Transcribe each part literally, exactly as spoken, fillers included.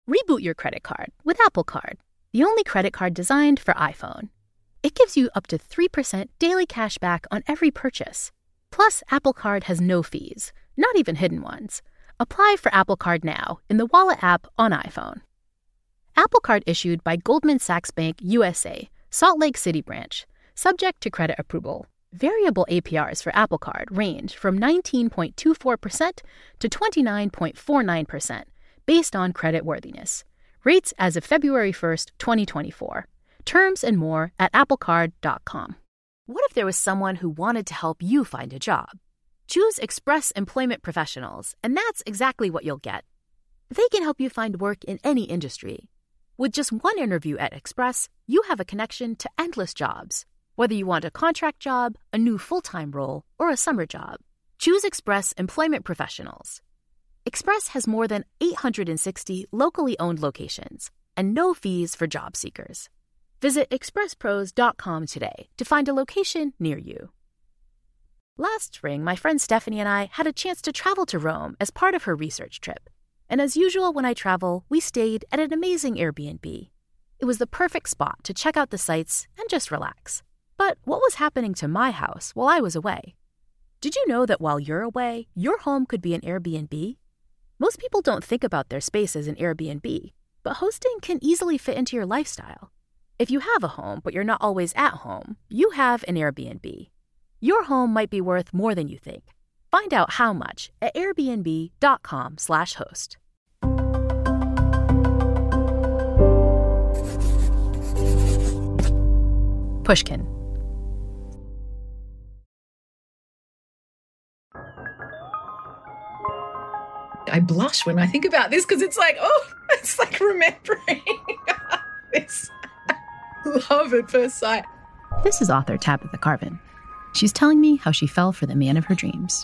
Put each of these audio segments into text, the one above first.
Reboot your credit card with Apple Card, the only credit card designed for iPhone. It gives you up to three percent daily cash back on every purchase. Plus, Apple Card has no fees, not even hidden ones. Apply for Apple Card now in the Wallet app on iPhone. Apple Card issued by Goldman Sachs Bank U S A, Salt Lake City branch, subject to credit approval. Variable A P Rs for Apple Card range from nineteen point two four percent to twenty-nine point four nine percent based on credit worthiness. Rates as of February first, twenty twenty-four. Terms and more at apple card dot com. What if there was someone who wanted to help you find a job? Choose Express Employment Professionals, and that's exactly what you'll get. They can help you find work in any industry. With just one interview at Express, you have a connection to endless jobs. Whether you want a contract job, a new full-time role, or a summer job, choose Express Employment Professionals. Express has more than eight hundred sixty locally owned locations and no fees for job seekers. Visit express pros dot com today to find a location near you. Last spring, my friend Stephanie and I had a chance to travel to Rome as part of her research trip. And as usual, when I travel, we stayed at an amazing Airbnb. It was the perfect spot to check out the sights and just relax. But what was happening to my house while I was away? Did you know that while you're away, your home could be an Airbnb? Most people don't think about their space as an Airbnb, but hosting can easily fit into your lifestyle. If you have a home, but you're not always at home, you have an Airbnb. Your home might be worth more than you think. Find out how much at airbnb dot com slash host. Pushkin. I blush when I think about this because it's like, oh, it's like remembering this love at first sight. This is author Tabitha Carvin. She's telling me how she fell for the man of her dreams.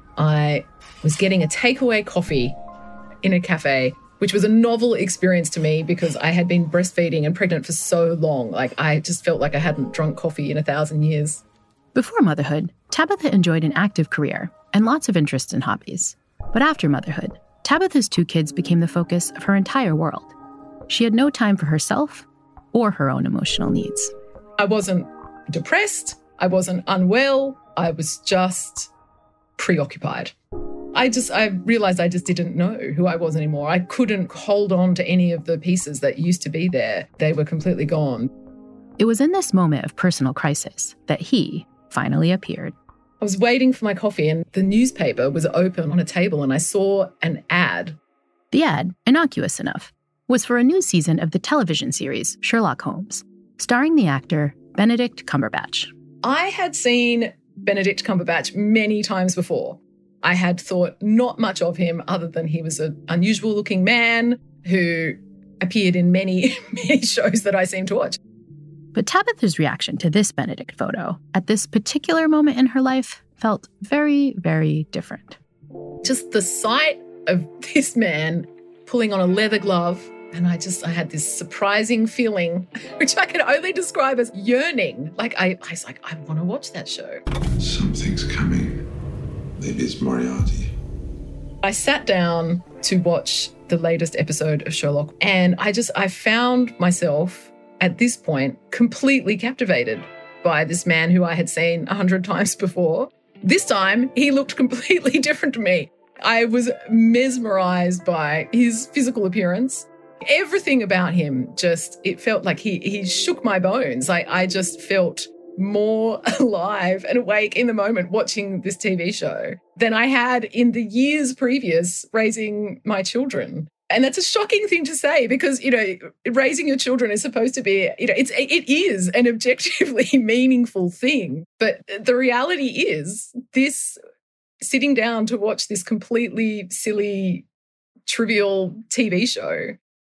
I was getting a takeaway coffee in a cafe, which was a novel experience to me because I had been breastfeeding and pregnant for so long. Like, I just felt like I hadn't drunk coffee in a thousand years. Before motherhood, Tabitha enjoyed an active career and lots of interests and hobbies. But after motherhood, Tabitha's two kids became the focus of her entire world. She had no time for herself or her own emotional needs. I wasn't depressed. I wasn't unwell. I was just preoccupied. I just, I realized I just didn't know who I was anymore. I couldn't hold on to any of the pieces that used to be there. They were completely gone. It was in this moment of personal crisis that he finally appeared. I was waiting for my coffee and the newspaper was open on a table and I saw an ad. The ad, innocuous enough, was for a new season of the television series Sherlock Holmes, starring the actor Benedict Cumberbatch. I had seen Benedict Cumberbatch many times before. I had thought not much of him other than he was an unusual-looking man who appeared in many, many shows that I seemed to watch. But Tabitha's reaction to this Benedict photo at this particular moment in her life felt very, very different. Just the sight of this man pulling on a leather glove, and I just, I had this surprising feeling, which I can only describe as yearning. Like, I, I was like, I want to watch that show. Something's coming. Maybe it's Moriarty. I sat down to watch the latest episode of Sherlock, and I just, I found myself at this point completely captivated by this man who I had seen a hundred times before. This time, he looked completely different to me. I was mesmerized by his physical appearance. Everything about him just, it felt like he he shook my bones. I, I just felt more alive and awake in the moment watching this T V show than I had in the years previous raising my children. And that's a shocking thing to say because, you know, raising your children is supposed to be, you know, it's, it is an objectively meaningful thing. But the reality is this, sitting down to watch this completely silly, trivial T V show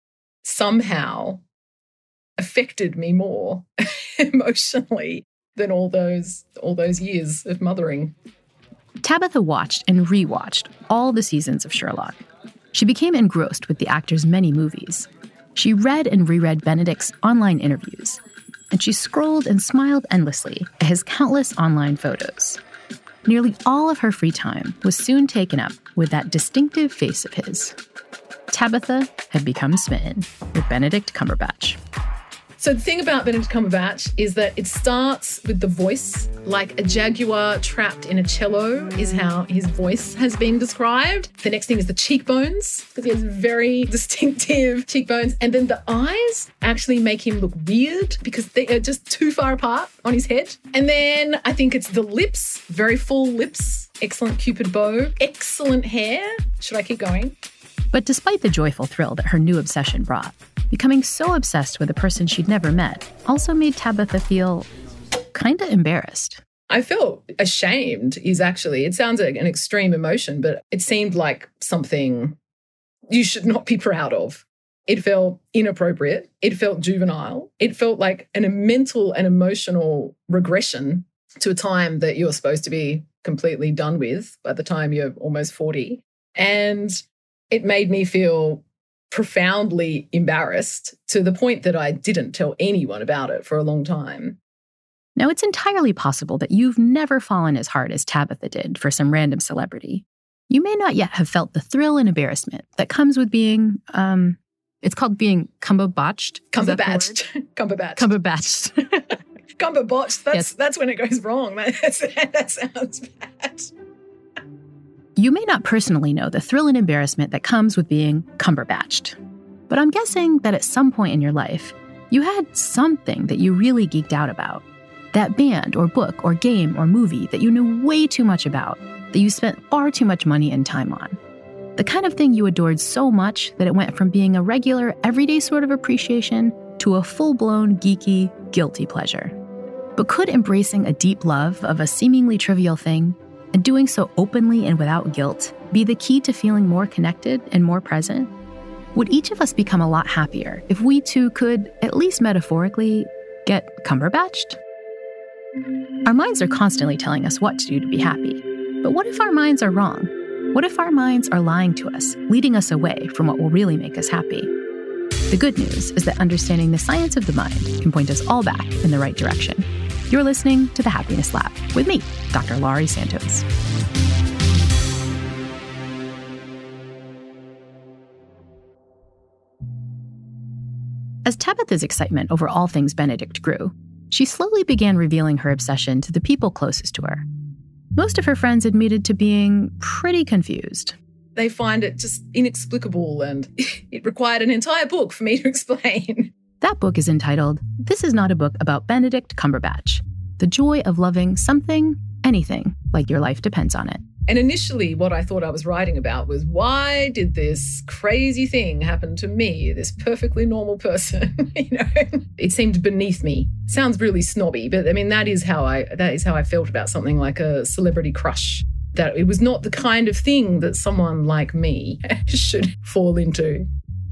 somehow affected me more emotionally than all those, all those years of mothering. Tabitha watched and rewatched all the seasons of Sherlock. She became engrossed with the actor's many movies. She read and reread Benedict's online interviews, and she scrolled and smiled endlessly at his countless online photos. Nearly all of her free time was soon taken up with that distinctive face of his. Tabitha had become smitten with Benedict Cumberbatch. So the thing about Benedict Cumberbatch is that it starts with the voice, like a jaguar trapped in a cello is how his voice has been described. The next thing is the cheekbones, because he has very distinctive cheekbones. And then the eyes actually make him look weird because they are just too far apart on his head. And then I think it's the lips, very full lips, excellent cupid bow, excellent hair. Should I keep going? But despite the joyful thrill that her new obsession brought, becoming so obsessed with a person she'd never met also made Tabitha feel kind of embarrassed. I felt ashamed is actually, it sounds like an extreme emotion, but it seemed like something you should not be proud of. It felt inappropriate. It felt juvenile. It felt like an, a mental and emotional regression to a time that you're supposed to be completely done with by the time you're almost forty. And it made me feel profoundly embarrassed to the point that I didn't tell anyone about it for a long time. Now, it's entirely possible that you've never fallen as hard as Tabitha did for some random celebrity. You may not yet have felt the thrill and embarrassment that comes with being, um, it's called being cumberbotched. Cumberbatched. Cumberbatched. Cumberbotched. Cumberbotched. That's, Yes. that's when it goes wrong. That's, that sounds bad. You may not personally know the thrill and embarrassment that comes with being cumberbatched, but I'm guessing that at some point in your life, you had something that you really geeked out about. That band or book or game or movie that you knew way too much about, that you spent far too much money and time on. The kind of thing you adored so much that it went from being a regular, everyday sort of appreciation to a full-blown, geeky, guilty pleasure. But could embracing a deep love of a seemingly trivial thing, and doing so openly and without guilt, be the key to feeling more connected and more present? Would each of us become a lot happier if we too could, at least metaphorically, get cumberbatched? Our minds are constantly telling us what to do to be happy. But what if our minds are wrong? What if our minds are lying to us, leading us away from what will really make us happy? The good news is that understanding the science of the mind can point us all back in the right direction. You're listening to The Happiness Lab with me, Doctor Laurie Santos. As Tabitha's excitement over all things Benedict grew, she slowly began revealing her obsession to the people closest to her. Most of her friends admitted to being pretty confused. They find it just inexplicable, and it required an entire book for me to explain. That book is entitled, This Is Not a Book About Benedict Cumberbatch, The Joy of Loving Something, Anything, Like Your Life Depends on It. And initially what I thought I was writing about was, why did this crazy thing happen to me, this perfectly normal person? You know, it seemed beneath me. Sounds really snobby, but I mean, that is how I that is how I felt about something like a celebrity crush. That it was not the kind of thing that someone like me should fall into.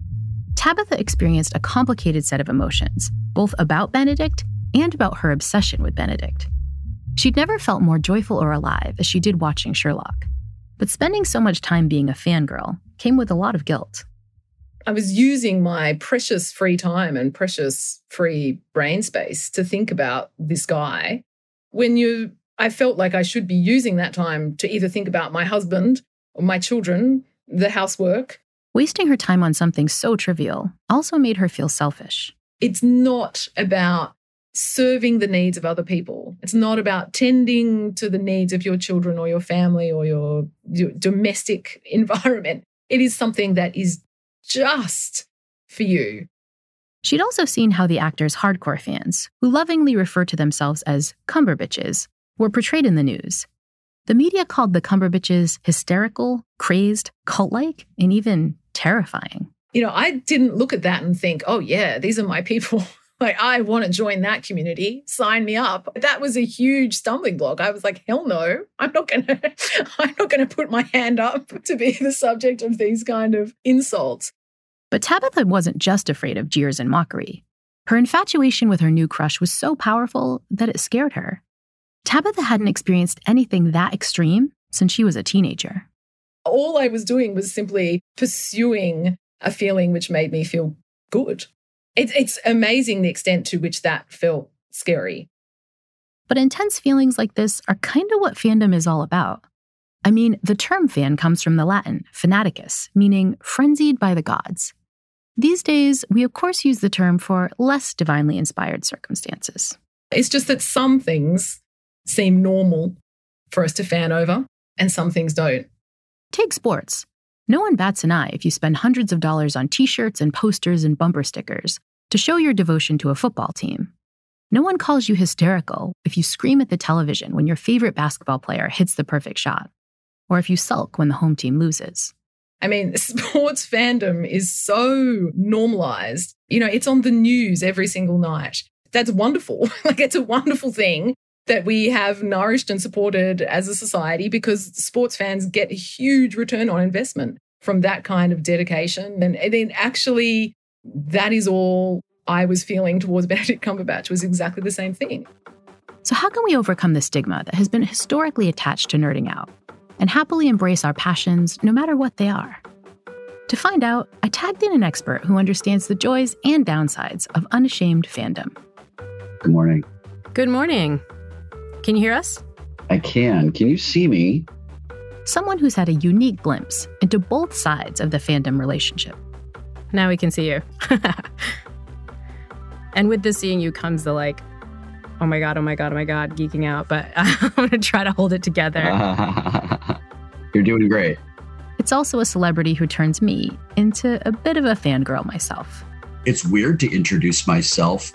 Tabitha experienced a complicated set of emotions, both about Benedict and about her obsession with Benedict. She'd never felt more joyful or alive as she did watching Sherlock. But spending so much time being a fangirl came with a lot of guilt. I was using my precious free time and precious free brain space to think about this guy when you, I felt like I should be using that time to either think about my husband or my children, the housework. Wasting her time on something so trivial also made her feel selfish. It's not about serving the needs of other people. It's not about tending to the needs of your children or your family or your, your domestic environment. It is something that is just for you. She'd also seen how the actor's hardcore fans, who lovingly refer to themselves as Cumberbitches, were portrayed in the news. The media called the Cumberbitches hysterical, crazed, cult-like, and even terrifying. You know, I didn't look at that and think, oh yeah, these are my people. Like, I want to join that community. Sign me up. That was a huge stumbling block. I was like, hell no, I'm not going to, I'm not going to put my hand up to be the subject of these kind of insults. But Tabitha wasn't just afraid of jeers and mockery. Her infatuation with her new crush was so powerful that it scared her. Tabitha hadn't experienced anything that extreme since she was a teenager. All I was doing was simply pursuing a feeling which made me feel good. It's, it's amazing the extent to which that felt scary. But intense feelings like this are kind of what fandom is all about. I mean, the term fan comes from the Latin fanaticus, meaning frenzied by the gods. These days, we of course use the term for less divinely inspired circumstances. It's just that some things seem normal for us to fan over, and some things don't. Take sports. No one bats an eye if you spend hundreds of dollars on t-shirts and posters and bumper stickers to show your devotion to a football team. No one calls you hysterical if you scream at the television when your favorite basketball player hits the perfect shot, or if you sulk when the home team loses. I mean, sports fandom is so normalized. You know, it's on the news every single night. That's wonderful. Like, it's a wonderful thing that we have nourished and supported as a society, because sports fans get a huge return on investment from that kind of dedication. And then actually, that is all I was feeling towards Benedict Cumberbatch, was exactly the same thing. So how can we overcome the stigma that has been historically attached to nerding out and happily embrace our passions no matter what they are? To find out, I tagged in an expert who understands the joys and downsides of unashamed fandom. Good morning. Good morning. Can you hear us? I can. Can you see me? Someone who's had a unique glimpse into both sides of the fandom relationship. Now we can see you. And with the seeing you comes the like, oh my God, oh my God, oh my God, geeking out. But I'm going to try to hold it together. You're doing great. It's also a celebrity who turns me into a bit of a fangirl myself. It's weird to introduce myself.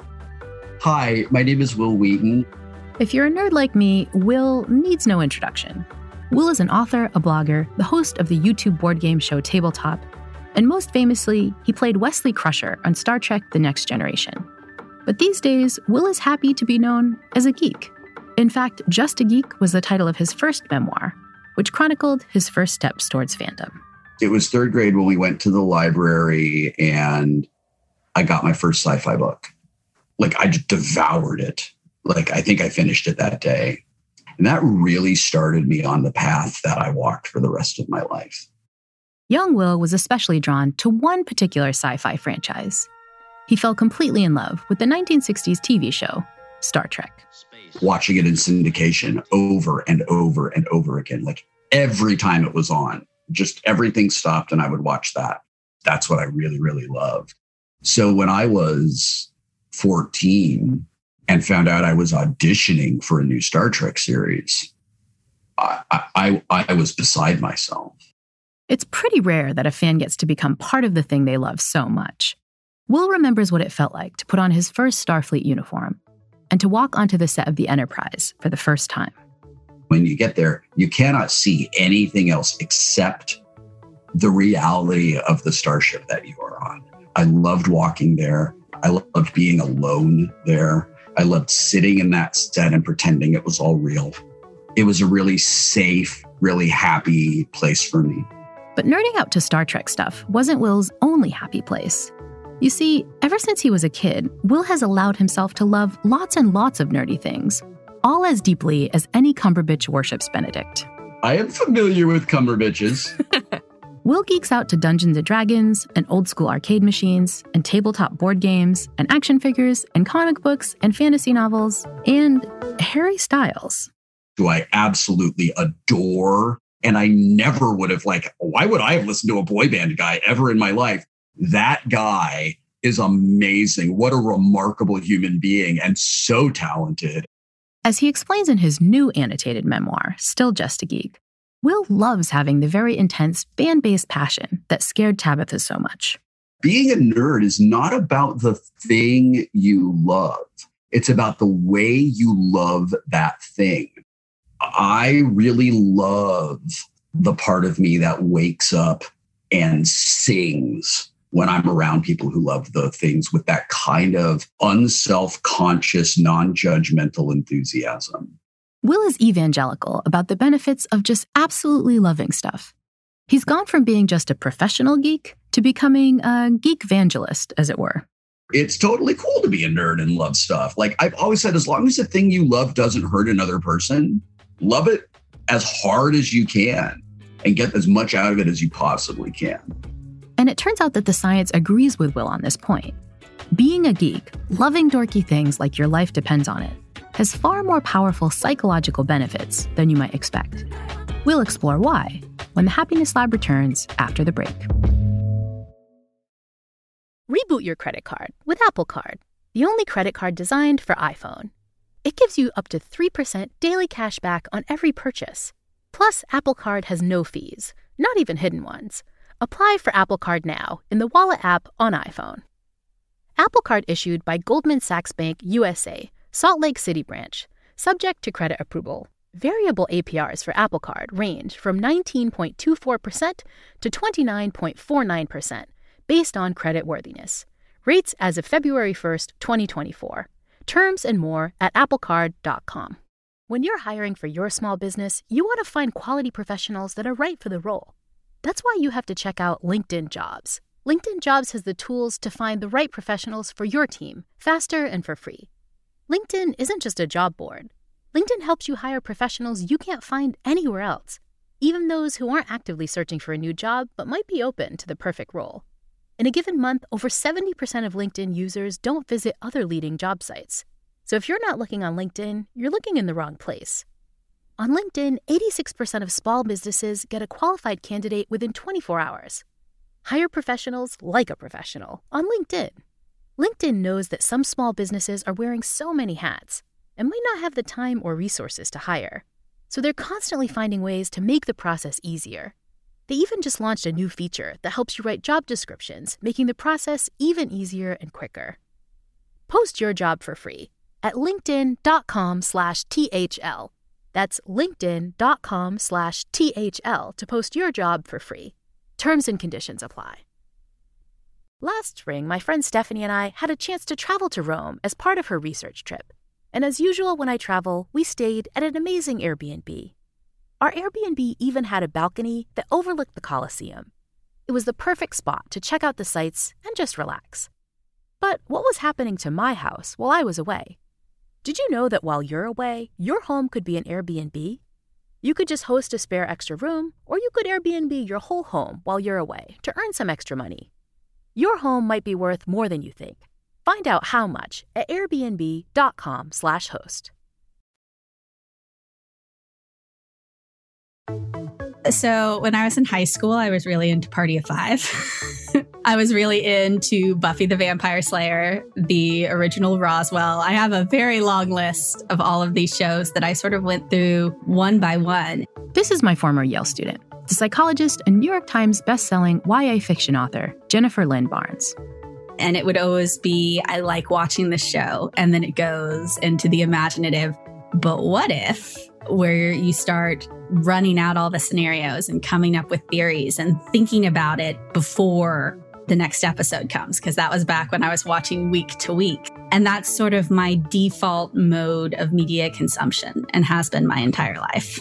Hi, my name is Wil Wheaton. If you're a nerd like me, Will needs no introduction. Will is an author, a blogger, the host of the YouTube board game show Tabletop, and most famously, he played Wesley Crusher on Star Trek The Next Generation. But these days, Will is happy to be known as a geek. In fact, Just a Geek was the title of his first memoir, which chronicled his first steps towards fandom. It was third grade when we went to the library and I got my first sci-fi book. Like, I just devoured it. Like, I think I finished it that day. And that really started me on the path that I walked for the rest of my life. Young Will was especially drawn to one particular sci-fi franchise. He fell completely in love with the nineteen sixties T V show, Star Trek. Watching it in syndication over and over and over again, like every time it was on, just everything stopped and I would watch that. That's what I really, really loved. So when I was fourteen and found out I was auditioning for a new Star Trek series, I, I, I was beside myself. It's pretty rare that a fan gets to become part of the thing they love so much. Will remembers what it felt like to put on his first Starfleet uniform and to walk onto the set of the Enterprise for the first time. When you get there, you cannot see anything else except the reality of the starship that you are on. I loved walking there. I loved being alone there. I loved sitting in that set and pretending it was all real. It was a really safe, really happy place for me. But nerding out to Star Trek stuff wasn't Will's only happy place. You see, ever since he was a kid, Will has allowed himself to love lots and lots of nerdy things, all as deeply as any Cumberbitch worships Benedict. I am familiar with Cumberbitches. Will geeks out to Dungeons and Dragons, and old-school arcade machines, and tabletop board games, and action figures, and comic books, and fantasy novels, and Harry Styles. Who I absolutely adore, and I never would have, like, why would I have listened to a boy band guy ever in my life? That guy is amazing. What a remarkable human being, and so talented. As he explains in his new annotated memoir, Still Just a Geek, Will loves having the very intense fan-based passion that scared Tabitha so much. Being a nerd is not about the thing you love. It's about the way you love that thing. I really love the part of me that wakes up and sings when I'm around people who love the things with that kind of unself-conscious, non-judgmental enthusiasm. Will is evangelical about the benefits of just absolutely loving stuff. He's gone from being just a professional geek to becoming a geek evangelist, as it were. It's totally cool to be a nerd and love stuff. Like I've always said, as long as the thing you love doesn't hurt another person, love it as hard as you can and get as much out of it as you possibly can. And it turns out that the science agrees with Will on this point. Being a geek, loving dorky things like your life depends on it, has far more powerful psychological benefits than you might expect. We'll explore why when the Happiness Lab returns after the break. Reboot your credit card with Apple Card, the only credit card designed for iPhone. It gives you up to three percent daily cash back on every purchase. Plus, Apple Card has no fees, not even hidden ones. Apply for Apple Card now in the Wallet app on iPhone. Apple Card issued by Goldman Sachs Bank U S A, Salt Lake City branch, subject to credit approval. Variable A P Rs for Apple Card range from nineteen point two four percent to twenty-nine point four nine percent, based on credit worthiness. Rates as of February first, twenty twenty-four. Terms and more at apple card dot com. When you're hiring for your small business, you want to find quality professionals that are right for the role. That's why you have to check out LinkedIn Jobs. LinkedIn Jobs has the tools to find the right professionals for your team, faster and for free. LinkedIn isn't just a job board. LinkedIn helps you hire professionals you can't find anywhere else, even those who aren't actively searching for a new job but might be open to the perfect role. In a given month, over seventy percent of LinkedIn users don't visit other leading job sites. So if you're not looking on LinkedIn, you're looking in the wrong place. On LinkedIn, eighty-six percent of small businesses get a qualified candidate within twenty-four hours. Hire professionals like a professional on LinkedIn. LinkedIn knows that some small businesses are wearing so many hats and might not have the time or resources to hire. So they're constantly finding ways to make the process easier. They even just launched a new feature that helps you write job descriptions, making the process even easier and quicker. Post your job for free at linkedin.com slash THL. That's linkedin.com slash THL to post your job for free. Terms and conditions apply. Last spring, my friend Stephanie and I had a chance to travel to Rome as part of her research trip. And as usual, when I travel, we stayed at an amazing Airbnb. Our Airbnb even had a balcony that overlooked the Colosseum. It was the perfect spot to check out the sights and just relax. But what was happening to my house while I was away? Did you know that while you're away, your home could be an Airbnb? You could just host a spare extra room, or you could Airbnb your whole home while you're away to earn some extra money. Your home might be worth more than you think. Find out how much at airbnb.com slash host. So when I was in high school, I was really into Party of Five. I was really into Buffy the Vampire Slayer, the original Roswell. I have a very long list of all of these shows that I sort of went through one by one. This is my former Yale student, the psychologist and New York Times bestselling Y A fiction author, Jennifer Lynn Barnes. And it would always be, I like watching the show. And then it goes into the imaginative, but what if, where you start running out all the scenarios and coming up with theories and thinking about it before the next episode comes, because that was back when I was watching week to week. And that's sort of my default mode of media consumption and has been my entire life.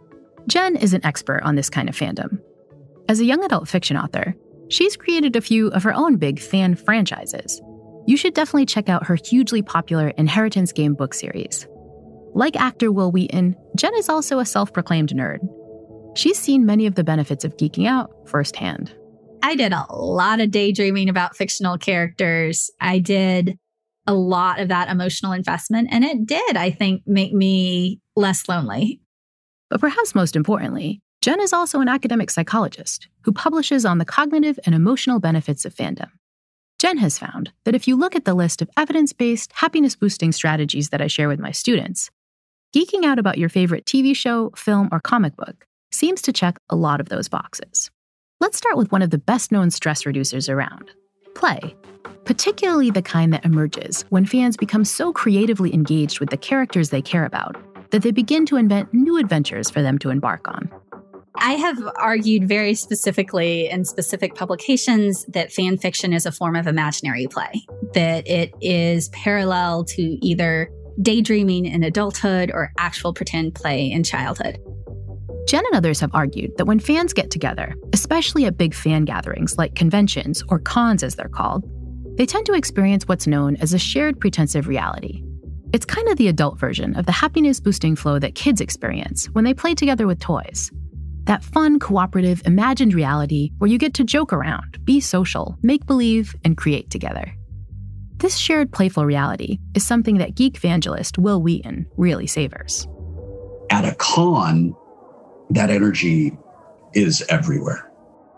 Jen is an expert on this kind of fandom. As a young adult fiction author, she's created a few of her own big fan franchises. You should definitely check out her hugely popular Inheritance Game book series. Like actor Will Wheaton, Jen is also a self-proclaimed nerd. She's seen many of the benefits of geeking out firsthand. I did a lot of daydreaming about fictional characters. I did a lot of that emotional investment, and it did, I think, make me less lonely. But perhaps most importantly, Jen is also an academic psychologist who publishes on the cognitive and emotional benefits of fandom. Jen has found that if you look at the list of evidence-based, happiness-boosting strategies that I share with my students, geeking out about your favorite T V show, film, or comic book seems to check a lot of those boxes. Let's start with one of the best-known stress reducers around, play, particularly the kind that emerges when fans become so creatively engaged with the characters they care about that they begin to invent new adventures for them to embark on. I have argued very specifically in specific publications that fan fiction is a form of imaginary play, that it is parallel to either daydreaming in adulthood or actual pretend play in childhood. Jen and others have argued that when fans get together, especially at big fan gatherings like conventions or cons as they're called, they tend to experience what's known as a shared pretensive reality. It's kind of the adult version of the happiness-boosting flow that kids experience when they play together with toys. That fun, cooperative, imagined reality where you get to joke around, be social, make believe, and create together. This shared playful reality is something that geek evangelist Will Wheaton really savors. At a con, that energy is everywhere.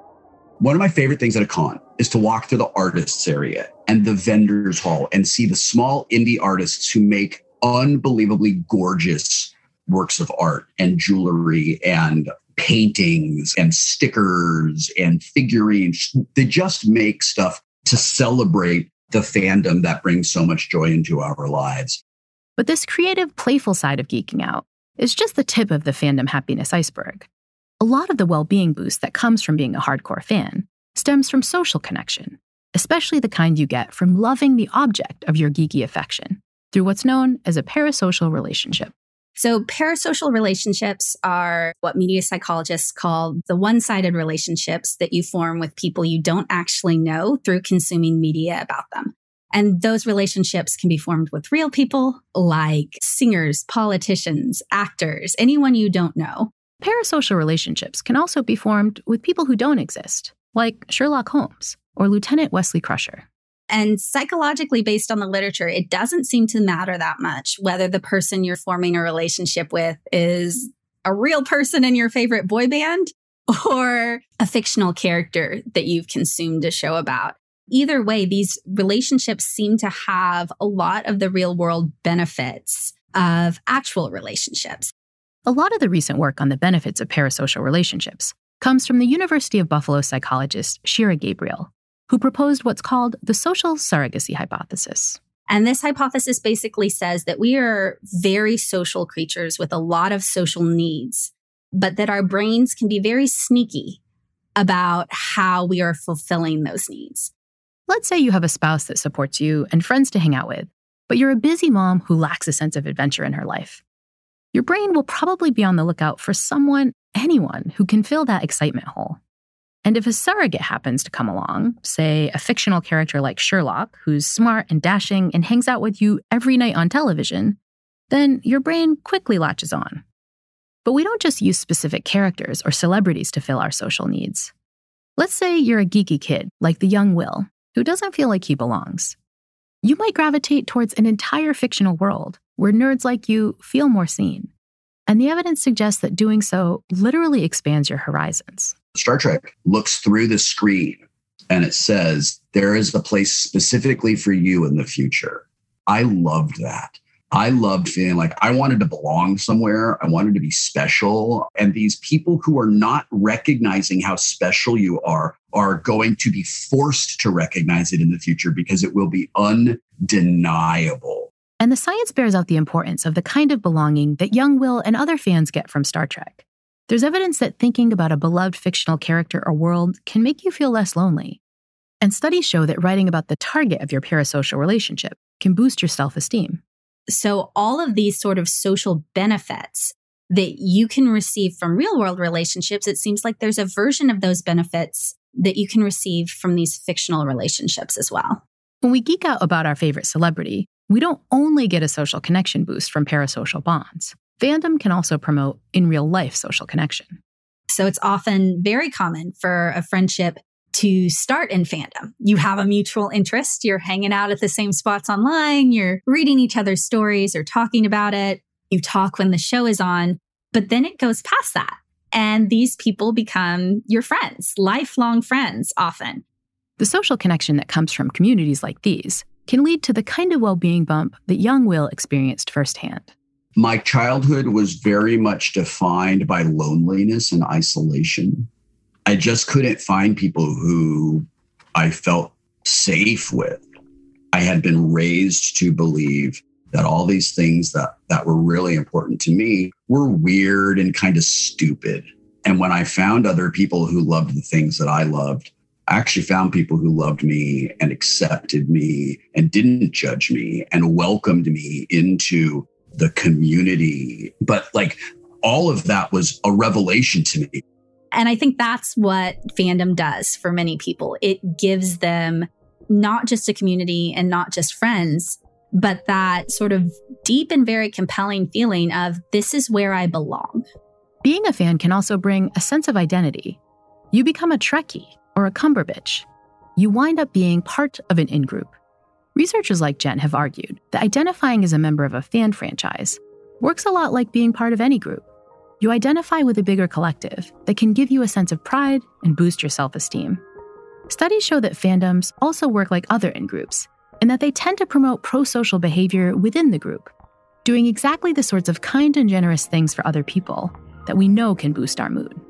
One of my favorite things at a con is to walk through the artists area and the vendors hall and see the small indie artists who make unbelievably gorgeous works of art and jewelry and paintings and stickers and figurines. They just make stuff to celebrate the fandom that brings so much joy into our lives. But this creative, playful side of geeking out is just the tip of the fandom happiness iceberg. A lot of the well-being boost that comes from being a hardcore fan stems from social connection, especially the kind you get from loving the object of your geeky affection through what's known as a parasocial relationship. So parasocial relationships are what media psychologists call the one-sided relationships that you form with people you don't actually know through consuming media about them. And those relationships can be formed with real people like singers, politicians, actors, anyone you don't know. Parasocial relationships can also be formed with people who don't exist, like Sherlock Holmes or Lieutenant Wesley Crusher. And psychologically, based on the literature, it doesn't seem to matter that much whether the person you're forming a relationship with is a real person in your favorite boy band or a fictional character that you've consumed a show about. Either way, these relationships seem to have a lot of the real world benefits of actual relationships. A lot of the recent work on the benefits of parasocial relationships comes from the University of Buffalo psychologist Shira Gabriel, who proposed what's called the social surrogacy hypothesis. And this hypothesis basically says that we are very social creatures with a lot of social needs, but that our brains can be very sneaky about how we are fulfilling those needs. Let's say you have a spouse that supports you and friends to hang out with, but you're a busy mom who lacks a sense of adventure in her life. Your brain will probably be on the lookout for someone, anyone, who can fill that excitement hole. And if a surrogate happens to come along, say a fictional character like Sherlock, who's smart and dashing and hangs out with you every night on television, then your brain quickly latches on. But we don't just use specific characters or celebrities to fill our social needs. Let's say you're a geeky kid, like the young Will, who doesn't feel like he belongs. You might gravitate towards an entire fictional world where nerds like you feel more seen. And the evidence suggests that doing so literally expands your horizons. Star Trek looks through the screen and it says, there is a place specifically for you in the future. I loved that. I loved feeling like I wanted to belong somewhere. I wanted to be special. And these people who are not recognizing how special you are are going to be forced to recognize it in the future because it will be undeniable. And the science bears out the importance of the kind of belonging that young Will and other fans get from Star Trek. There's evidence that thinking about a beloved fictional character or world can make you feel less lonely. And studies show that writing about the target of your parasocial relationship can boost your self-esteem. So all of these sort of social benefits that you can receive from real-world relationships, it seems like there's a version of those benefits that you can receive from these fictional relationships as well. When we geek out about our favorite celebrity, we don't only get a social connection boost from parasocial bonds. Fandom can also promote in real life social connection. So it's often very common for a friendship to start in fandom. You have a mutual interest. You're hanging out at the same spots online. You're reading each other's stories or talking about it. You talk when the show is on, but then it goes past that. And these people become your friends, lifelong friends often. The social connection that comes from communities like these can lead to the kind of well-being bump that young Will experienced firsthand. My childhood was very much defined by loneliness and isolation. I just couldn't find people who I felt safe with. I had been raised to believe that all these things that, that were really important to me were weird and kind of stupid. And when I found other people who loved the things that I loved, I actually found people who loved me and accepted me and didn't judge me and welcomed me into the community. But like all of that was a revelation to me. And I think that's what fandom does for many people. It gives them not just a community and not just friends, but that sort of deep and very compelling feeling of this is where I belong. Being a fan can also bring a sense of identity. You become a Trekkie or a Cumberbitch. You wind up being part of an in-group. Researchers like Jen have argued that identifying as a member of a fan franchise works a lot like being part of any group. You identify with a bigger collective that can give you a sense of pride and boost your self-esteem. Studies show that fandoms also work like other in-groups, and that they tend to promote pro-social behavior within the group, doing exactly the sorts of kind and generous things for other people that we know can boost our mood.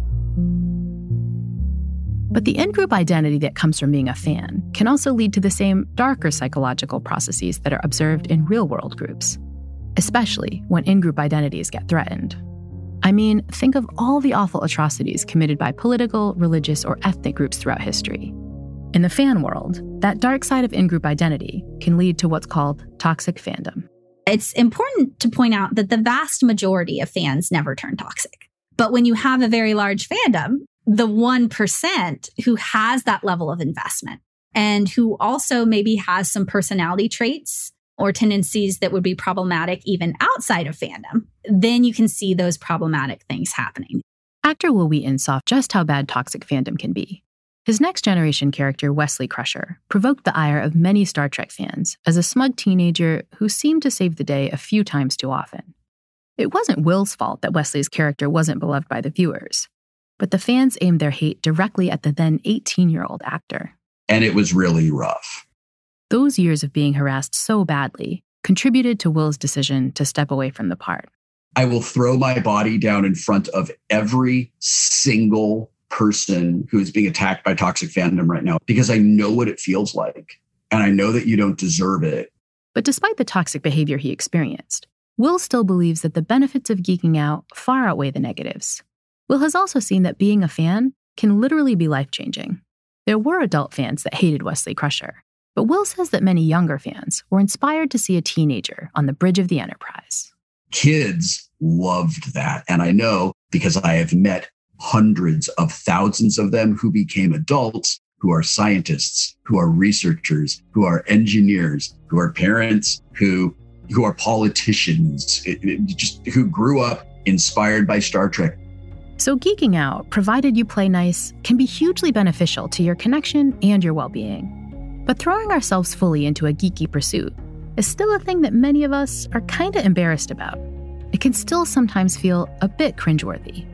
But the in-group identity that comes from being a fan can also lead to the same darker psychological processes that are observed in real-world groups, especially when in-group identities get threatened. I mean, think of all the awful atrocities committed by political, religious, or ethnic groups throughout history. In the fan world, that dark side of in-group identity can lead to what's called toxic fandom. It's important to point out that the vast majority of fans never turn toxic. But when you have a very large fandom, the one percent who has that level of investment and who also maybe has some personality traits or tendencies that would be problematic even outside of fandom, then you can see those problematic things happening. Actor Wil Wheaton saw just how bad toxic fandom can be. His Next Generation character, Wesley Crusher, provoked the ire of many Star Trek fans as a smug teenager who seemed to save the day a few times too often. It wasn't Will's fault that Wesley's character wasn't beloved by the viewers, but the fans aimed their hate directly at the then eighteen-year-old actor. And it was really rough. Those years of being harassed so badly contributed to Will's decision to step away from the part. I will throw my body down in front of every single person who is being attacked by toxic fandom right now, because I know what it feels like, and I know that you don't deserve it. But despite the toxic behavior he experienced, Will still believes that the benefits of geeking out far outweigh the negatives. Will has also seen that being a fan can literally be life-changing. There were adult fans that hated Wesley Crusher, but Will says that many younger fans were inspired to see a teenager on the bridge of the Enterprise. Kids loved that, and I know because I have met hundreds of thousands of them who became adults, who are scientists, who are researchers, who are engineers, who are parents, who who are politicians, it, it just who grew up inspired by Star Trek. So geeking out, provided you play nice, can be hugely beneficial to your connection and your well-being. But throwing ourselves fully into a geeky pursuit is still a thing that many of us are kind of embarrassed about. It can still sometimes feel a bit cringeworthy.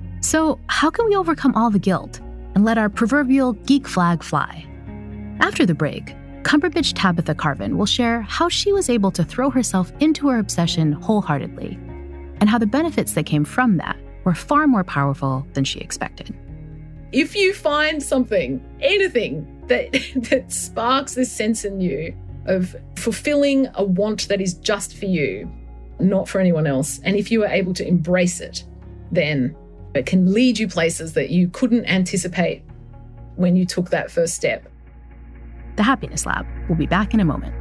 So how can we overcome all the guilt and let our proverbial geek flag fly? After the break, Cumberbitch Tabitha Carvin will share how she was able to throw herself into her obsession wholeheartedly, and how the benefits that came from that were far more powerful than she expected. If you find something, anything that, that sparks this sense in you of fulfilling a want that is just for you, not for anyone else, and if you are able to embrace it, then it can lead you places that you couldn't anticipate when you took that first step. The Happiness Lab will be back in a moment.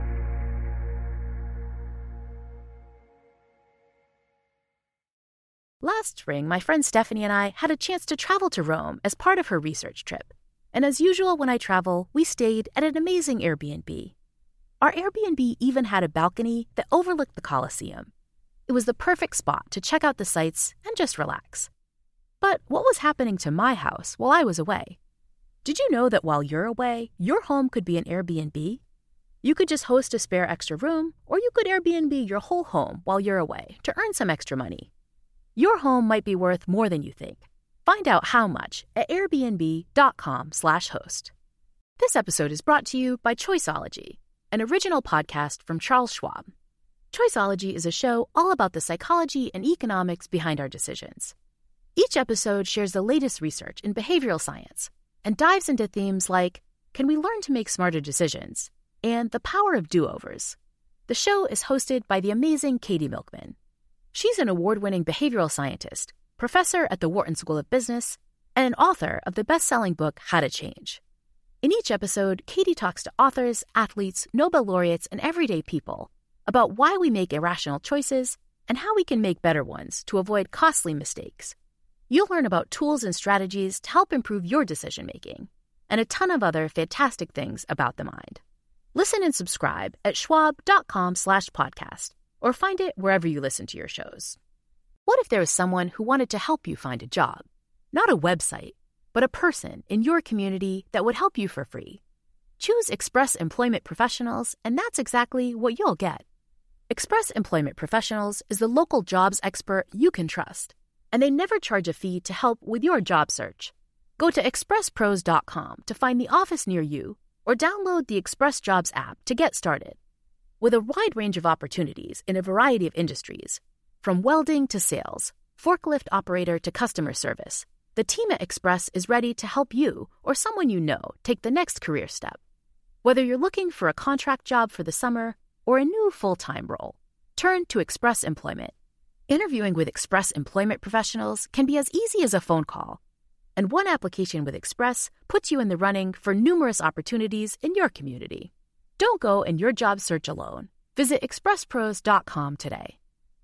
Last spring, my friend Stephanie and I had a chance to travel to Rome as part of her research trip. And as usual, when I travel, we stayed at an amazing Airbnb. Our Airbnb even had a balcony that overlooked the Colosseum. It was the perfect spot to check out the sights and just relax. But what was happening to my house while I was away? Did you know that while you're away, your home could be an Airbnb? You could just host a spare extra room, or you could Airbnb your whole home while you're away to earn some extra money. Your home might be worth more than you think. Find out how much at airbnb.com slash host. This episode is brought to you by Choiceology, an original podcast from Charles Schwab. Choiceology is a show all about the psychology and economics behind our decisions. Each episode shares the latest research in behavioral science and dives into themes like, can we learn to make smarter decisions? And the power of do-overs. The show is hosted by the amazing Katie Milkman. She's an award-winning behavioral scientist, professor at the Wharton School of Business, and an author of the best-selling book, How to Change. In each episode, Katie talks to authors, athletes, Nobel laureates, and everyday people about why we make irrational choices and how we can make better ones to avoid costly mistakes. You'll learn about tools and strategies to help improve your decision-making, and a ton of other fantastic things about the mind. Listen and subscribe at schwab.com slash podcast, or find it wherever you listen to your shows. What if there was someone who wanted to help you find a job? Not a website, but a person in your community that would help you for free. Choose Express Employment Professionals, and that's exactly what you'll get. Express Employment Professionals is the local jobs expert you can trust, and they never charge a fee to help with your job search. Go to express pros dot com to find the office near you or download the Express Jobs app to get started. With a wide range of opportunities in a variety of industries, from welding to sales, forklift operator to customer service, the team at Express is ready to help you or someone you know take the next career step. Whether you're looking for a contract job for the summer or a new full-time role, turn to Express Employment. Interviewing with Express Employment Professionals can be as easy as a phone call, and one application with Express puts you in the running for numerous opportunities in your community. Don't go in your job search alone. Visit express pros dot com today.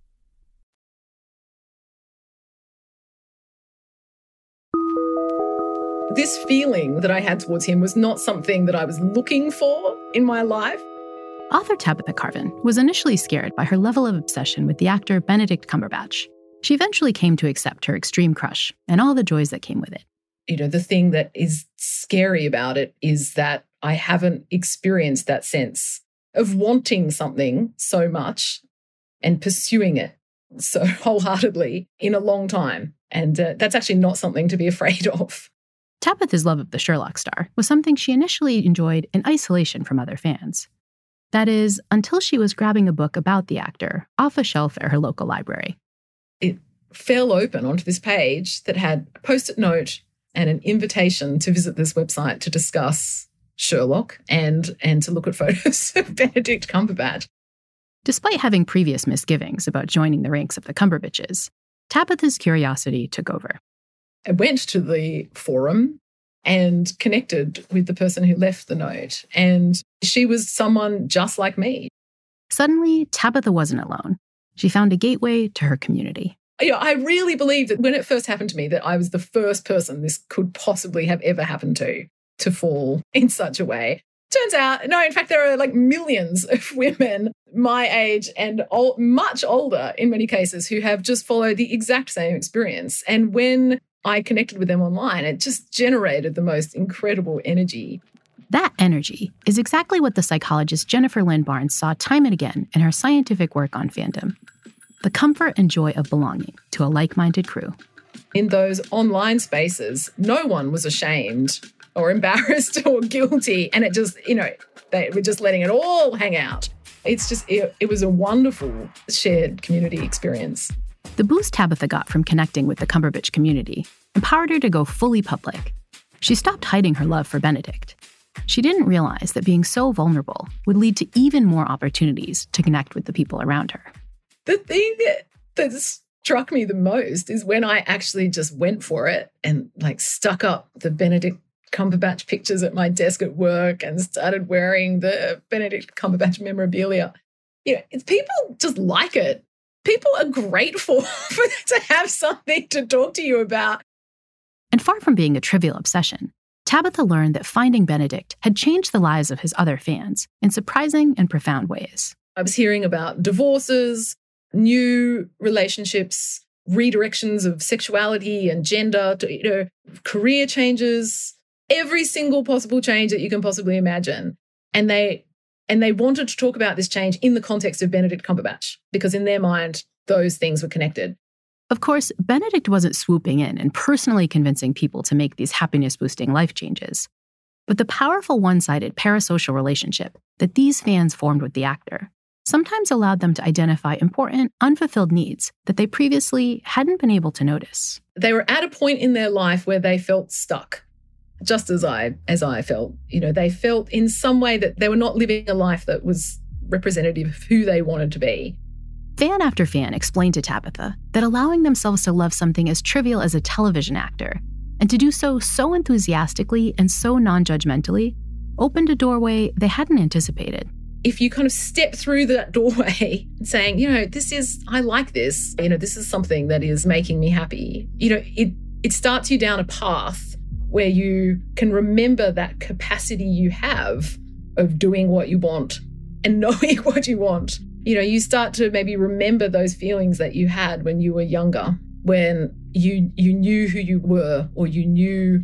This feeling that I had towards him was not something that I was looking for in my life. Author Tabitha Carvin was initially scared by her level of obsession with the actor Benedict Cumberbatch. She eventually came to accept her extreme crush and all the joys that came with it. You know, the thing that is scary about it is that I haven't experienced that sense of wanting something so much and pursuing it so wholeheartedly in a long time. And uh, that's actually not something to be afraid of. Tabitha's love of the Sherlock star was something she initially enjoyed in isolation from other fans. That is, until she was grabbing a book about the actor off a shelf at her local library. It fell open onto this page that had a post-it note and an invitation to visit this website to discuss Sherlock and, and to look at photos of Benedict Cumberbatch. Despite having previous misgivings about joining the ranks of the Cumberbatches, Tabitha's curiosity took over. I went to the forum and connected with the person who left the note, and she was someone just like me. Suddenly, Tabitha wasn't alone. She found a gateway to her community. You know, I really believe that when it first happened to me, that I was the first person this could possibly have ever happened to, to fall in such a way. Turns out, no, in fact, there are like millions of women my age and old, much older in many cases who have just followed the exact same experience. And when I connected with them online, it just generated the most incredible energy. That energy is exactly what the psychologist Jennifer Lynn Barnes saw time and again in her scientific work on fandom. The comfort and joy of belonging to a like-minded crew. In those online spaces, no one was ashamed or embarrassed or guilty. And it just, you know, they were just letting it all hang out. It's just, it, it was a wonderful shared community experience. The boost Tabitha got from connecting with the Cumberbatch community empowered her to go fully public. She stopped hiding her love for Benedict. She didn't realize that being so vulnerable would lead to even more opportunities to connect with the people around her. The thing that struck me the most is when I actually just went for it and like stuck up the Benedict Cumberbatch pictures at my desk at work and started wearing the Benedict Cumberbatch memorabilia. You know, it's, people just like it. People are grateful for to have something to talk to you about. And far from being a trivial obsession, Tabitha learned that finding Benedict had changed the lives of his other fans in surprising and profound ways. I was hearing about divorces, new relationships, redirections of sexuality and gender, to, you know, career changes, every single possible change that you can possibly imagine. And they and they wanted to talk about this change in the context of Benedict Cumberbatch, because in their mind, those things were connected. Of course, Benedict wasn't swooping in and personally convincing people to make these happiness-boosting life changes. But the powerful one-sided parasocial relationship that these fans formed with the actor sometimes allowed them to identify important, unfulfilled needs that they previously hadn't been able to notice. They were at a point in their life where they felt stuck, just as I as I felt. You know, they felt in some way that they were not living a life that was representative of who they wanted to be. Fan after fan explained to Tabitha that allowing themselves to love something as trivial as a television actor, and to do so so enthusiastically and so non-judgmentally, opened a doorway they hadn't anticipated. If you kind of step through that doorway saying, you know, this is, I like this, you know, this is something that is making me happy, you know, it it starts you down a path where you can remember that capacity you have of doing what you want and knowing what you want. You know, you start to maybe remember those feelings that you had when you were younger, when you you knew who you were, or you knew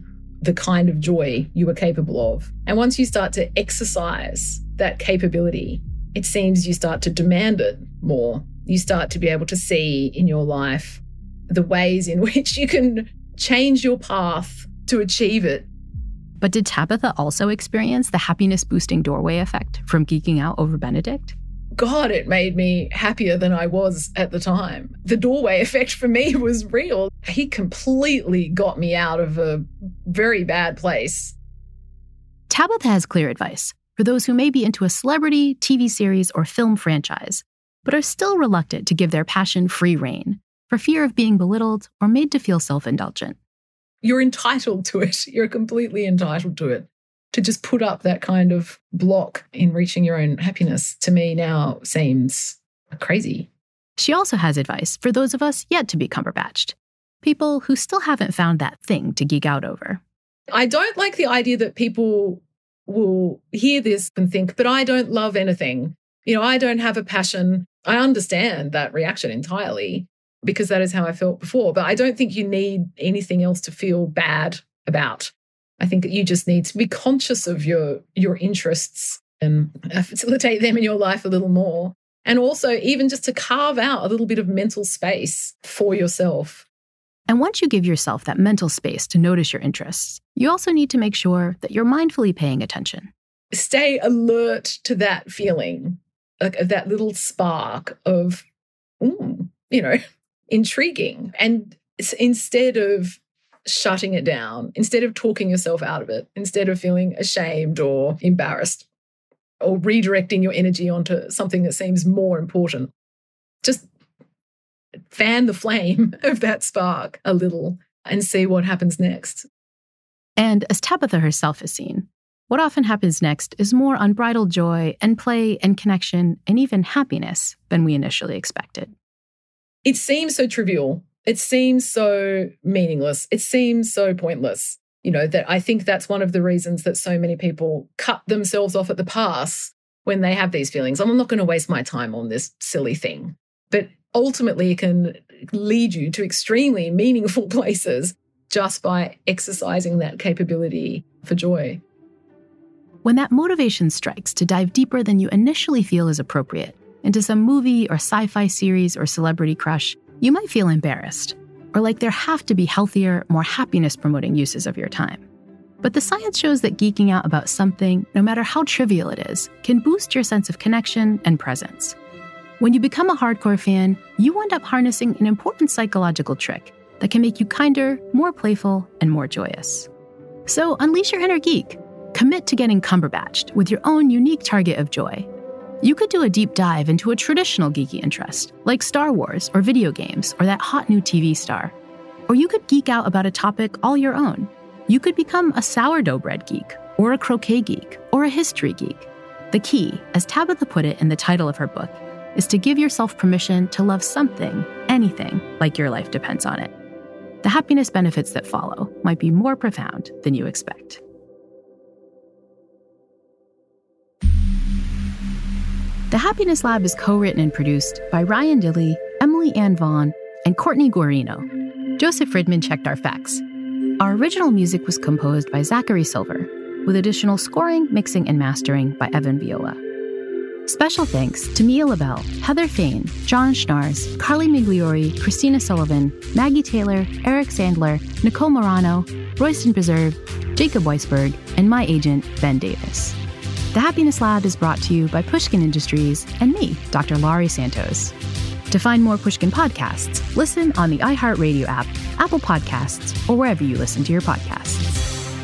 the kind of joy you are capable of. And once you start to exercise that capability, it seems you start to demand it more. You start to be able to see in your life the ways in which you can change your path to achieve it. But did Tabitha also experience the happiness-boosting doorway effect from geeking out over Benedict? God, it made me happier than I was at the time. The doorway effect for me was real. He completely got me out of a very bad place. Tabitha has clear advice for those who may be into a celebrity, T V series, or film franchise, but are still reluctant to give their passion free rein for fear of being belittled or made to feel self-indulgent. You're entitled to it. You're completely entitled to it. To just put up that kind of block in reaching your own happiness, to me now seems crazy. She also has advice for those of us yet to be Cumberbatched, people who still haven't found that thing to geek out over. I don't like the idea that people will hear this and think, but I don't love anything. You know, I don't have a passion. I understand that reaction entirely because that is how I felt before, but I don't think you need anything else to feel bad about. I think that you just need to be conscious of your, your interests and facilitate them in your life a little more. And also even just to carve out a little bit of mental space for yourself. And once you give yourself that mental space to notice your interests, you also need to make sure that you're mindfully paying attention. Stay alert to that feeling, like that little spark of, ooh, you know, intriguing. And instead of shutting it down, instead of talking yourself out of it, instead of feeling ashamed or embarrassed or redirecting your energy onto something that seems more important, just fan the flame of that spark a little and see what happens next. And as Tabitha herself has seen, what often happens next is more unbridled joy and play and connection and even happiness than we initially expected. It seems so trivial. It seems so meaningless. It seems so pointless, you know, that I think that's one of the reasons that so many people cut themselves off at the pass when they have these feelings. I'm not going to waste my time on this silly thing. But ultimately, it can lead you to extremely meaningful places just by exercising that capability for joy. When that motivation strikes to dive deeper than you initially feel is appropriate into some movie or sci-fi series or celebrity crush, you might feel embarrassed, or like there have to be healthier, more happiness-promoting uses of your time. But the science shows that geeking out about something, no matter how trivial it is, can boost your sense of connection and presence. When you become a hardcore fan, you end up harnessing an important psychological trick that can make you kinder, more playful, and more joyous. So unleash your inner geek. Commit to getting Cumberbatched with your own unique target of joy. You could do a deep dive into a traditional geeky interest, like Star Wars or video games or that hot new T V star. Or you could geek out about a topic all your own. You could become a sourdough bread geek, or a croquet geek, or a history geek. The key, as Tabitha put it in the title of her book, is to give yourself permission to love something, anything, like your life depends on it. The happiness benefits that follow might be more profound than you expect. The Happiness Lab is co-written and produced by Ryan Dilley, Emily Ann Vaughn, and Courtney Guarino. Joseph Friedman checked our facts. Our original music was composed by Zachary Silver, with additional scoring, mixing, and mastering by Evan Viola. Special thanks to Mia LaBelle, Heather Fain, John Schnars, Carly Migliori, Christina Sullivan, Maggie Taylor, Eric Sandler, Nicole Morano, Royston Preserve, Jacob Weisberg, and my agent, Ben Davis. The Happiness Lab is brought to you by Pushkin Industries and me, Doctor Laurie Santos. To find more Pushkin podcasts, listen on the iHeartRadio app, Apple Podcasts, or wherever you listen to your podcasts.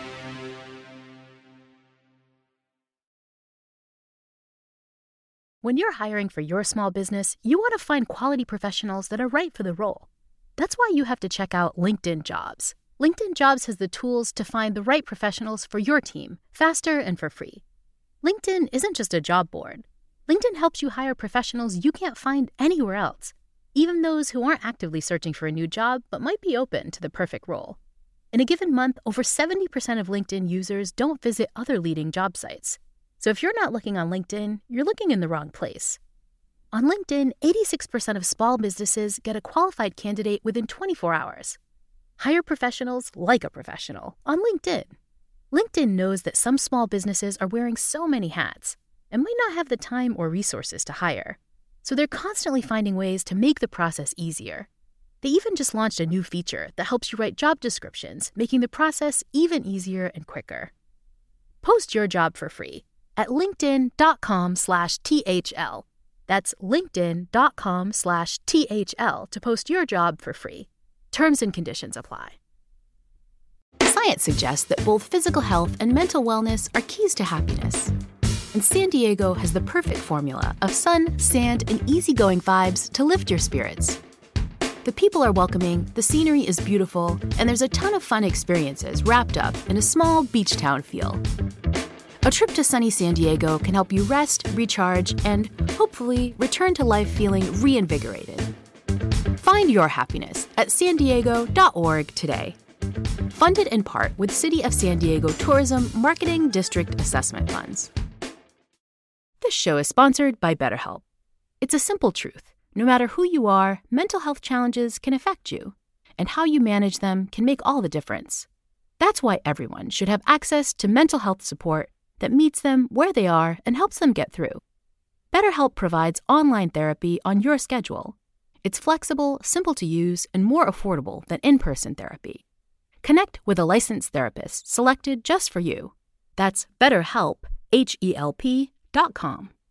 When you're hiring for your small business, you want to find quality professionals that are right for the role. That's why you have to check out LinkedIn Jobs. LinkedIn Jobs has the tools to find the right professionals for your team, faster and for free. LinkedIn isn't just a job board. LinkedIn helps you hire professionals you can't find anywhere else, even those who aren't actively searching for a new job but might be open to the perfect role. In a given month, over seventy percent of LinkedIn users don't visit other leading job sites. So if you're not looking on LinkedIn, you're looking in the wrong place. On LinkedIn, eighty-six percent of small businesses get a qualified candidate within twenty-four hours. Hire professionals like a professional on LinkedIn. LinkedIn knows that some small businesses are wearing so many hats and might not have the time or resources to hire. So they're constantly finding ways to make the process easier. They even just launched a new feature that helps you write job descriptions, making the process even easier and quicker. Post your job for free at linkedin.com slash THL. That's linkedin.com slash THL to post your job for free. Terms and conditions apply. Science suggests that both physical health and mental wellness are keys to happiness. And San Diego has the perfect formula of sun, sand, and easygoing vibes to lift your spirits. The people are welcoming, the scenery is beautiful, and there's a ton of fun experiences wrapped up in a small beach town feel. A trip to sunny San Diego can help you rest, recharge, and hopefully return to life feeling reinvigorated. Find your happiness at san diego dot org today. Funded in part with City of San Diego Tourism Marketing District Assessment Funds. This show is sponsored by BetterHelp. It's a simple truth. No matter who you are, mental health challenges can affect you, and how you manage them can make all the difference. That's why everyone should have access to mental health support that meets them where they are and helps them get through. BetterHelp provides online therapy on your schedule. It's flexible, simple to use, and more affordable than in-person therapy. Connect with a licensed therapist selected just for you. That's BetterHelp, H E L P dot com.